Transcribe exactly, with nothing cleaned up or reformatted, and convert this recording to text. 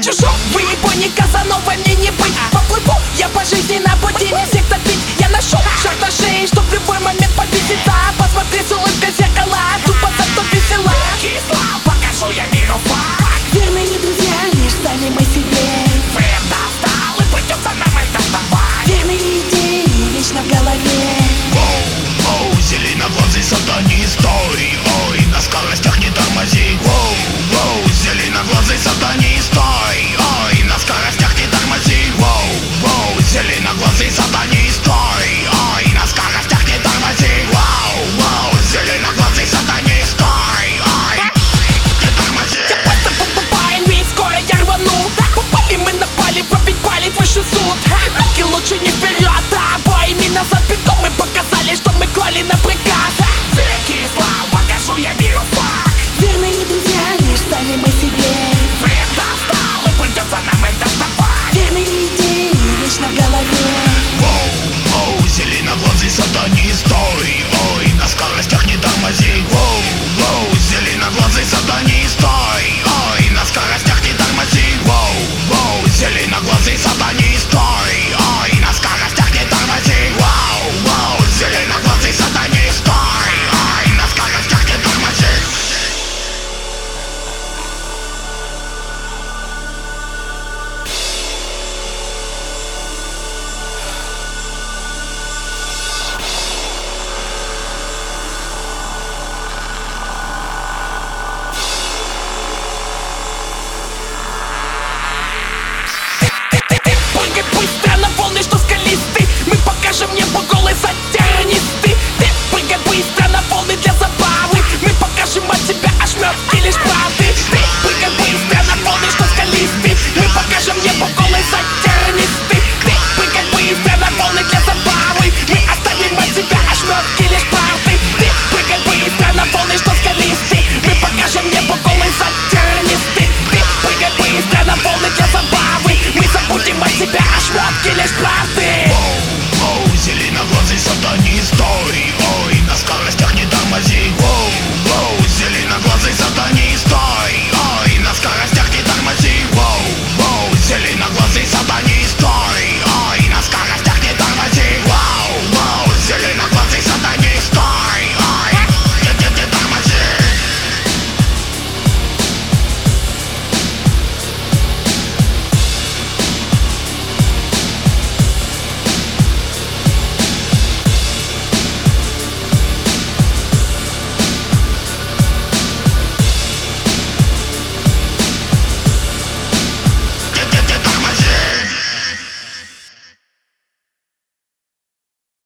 чужой в Японии, Казанова мне не быть. Поплыву я по жизни на пути, не всех топить. Я нашел шаг на шее, чтоб в любой момент победиться. Посмотри с улыбкой в зеркало, тупо зато весела. Кисло, покажу я миру факт. Верные друзья лишь стали мы себе. Время достал и придется нам это сдавать. Верные идеи вечно в голове. Воу, воу, зеленоглазый сатанист. Ой, ой, на скоростях не тормози. Воу, воу, зеленоглазый сатанист. Ой, ой, на скоростях не тормози. Воу, воу, зеленоглазый сатанист. Ой, ой, на скоростях не тормози. Воу, воу, зеленоглазый сатанист. Ой, ой, не тормози. Я просто побываем, ведь скоро я рвану. Попали мы напали, пробить палец выше суд. Руки лучше не вперед, а обоими назад. Бегом мы показали, что мы клали на приказ. Кисло, покажу я миру факт. Верные друзья лишь стали мы себе. Время достал и придется нам это сдавать. Верные идеи вечно в голове. Воу, воу, зеленоглазый сатанист. Ой,